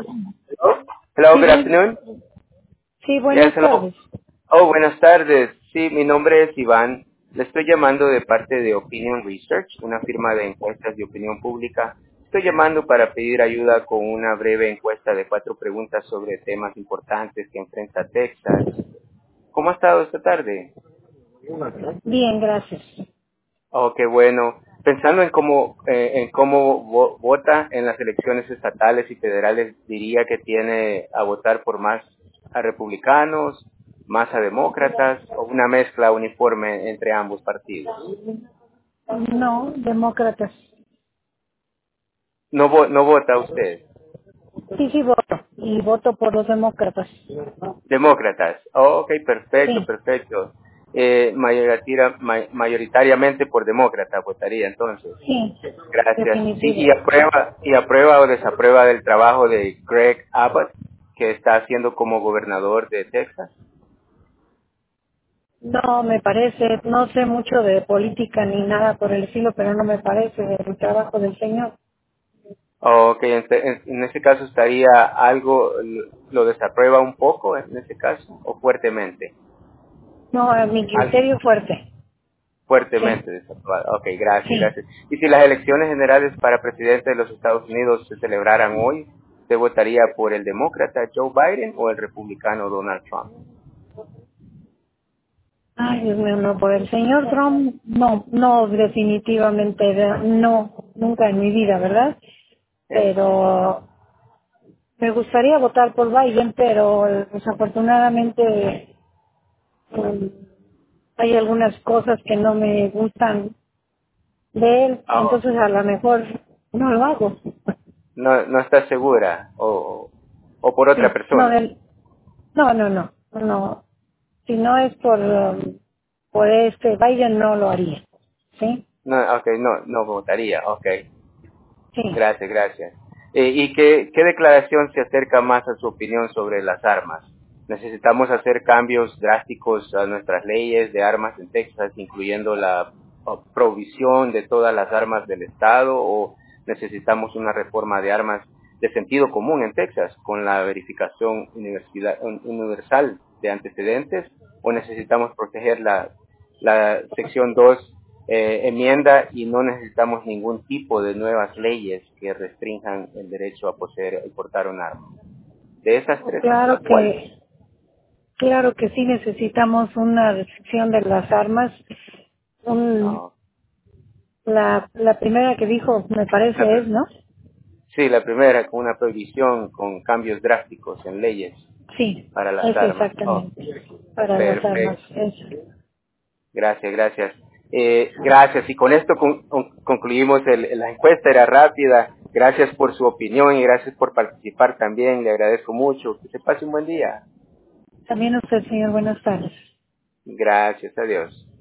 Hello, Sí, good afternoon. sí, Yes, buenas hello. tardes. Oh, buenas tardes. Sí, mi nombre es Iván. Le estoy llamando de parte de Opinion Research, una firma de encuestas de opinión pública. Estoy llamando para pedir ayuda con una breve encuesta de 4 preguntas sobre temas importantes que enfrenta Texas. ¿Cómo ha estado esta tarde? Bien, gracias. Oh, qué bueno. Pensando en cómo vota en las elecciones estatales y federales, diría que tiene a votar por más a republicanos, más a demócratas o una mezcla uniforme entre ambos partidos. No, demócratas. No vota usted. Sí, sí, voto. Y voto por los demócratas. Demócratas. Oh, ok, perfecto, Sí, perfecto. Mayoritariamente por demócrata votaría entonces. sí, Gracias. Sí, definitivo. y aprueba o desaprueba del trabajo de Greg Abbott, que está haciendo como gobernador de Texas. No, me parece, no sé mucho de política ni nada por el estilo, pero no me parece el trabajo del señor. Ok, en ese caso estaría algo, lo desaprueba un poco en ese caso, o fuertemente. No, a mi Algo criterio fuerte. Sí, fuertemente desaprobado. Ok, gracias, sí. gracias. Y si las elecciones generales para presidente de los Estados Unidos se celebraran hoy, ¿usted votaría por el demócrata Joe Biden o el republicano Donald Trump? Ay, Dios mío, no, por el señor Trump, no, no, definitivamente, no, nunca en mi vida, ¿verdad? Pero me gustaría votar por Biden, pero desafortunadamente mm, hay algunas cosas que no me gustan de él, Oh, entonces a lo mejor no lo hago. no está segura, o por otra Sí, no, persona. no, si no es por este Biden no lo haría, ¿sí? No, ok, no votaría, ok. Sí. Gracias, gracias. ¿Y qué declaración se acerca más a su opinión sobre las armas? ¿Necesitamos hacer cambios drásticos a nuestras leyes de armas en Texas, incluyendo la provisión de todas las armas del Estado, o necesitamos una reforma de armas de sentido común en Texas, con la verificación universal de antecedentes, o necesitamos proteger la sección 2 enmienda y no necesitamos ningún tipo de nuevas leyes que restrinjan el derecho a poseer y portar un arma? De esas tres, Claro ¿cuál? claro que sí necesitamos una restricción de las armas. Un, No, la primera que dijo, me la parece es, ¿no? sí, la primera, con una prohibición con cambios drásticos en leyes Sí, para las es armas. Oh, exactamente, para las armas. perfecto. Es. Gracias, gracias. Gracias. Y con esto concluimos la encuesta, era rápida. Gracias por su opinión y gracias por participar también. Le agradezco mucho. Que se pase un buen día. También usted, señor, buenas tardes. Gracias, adiós.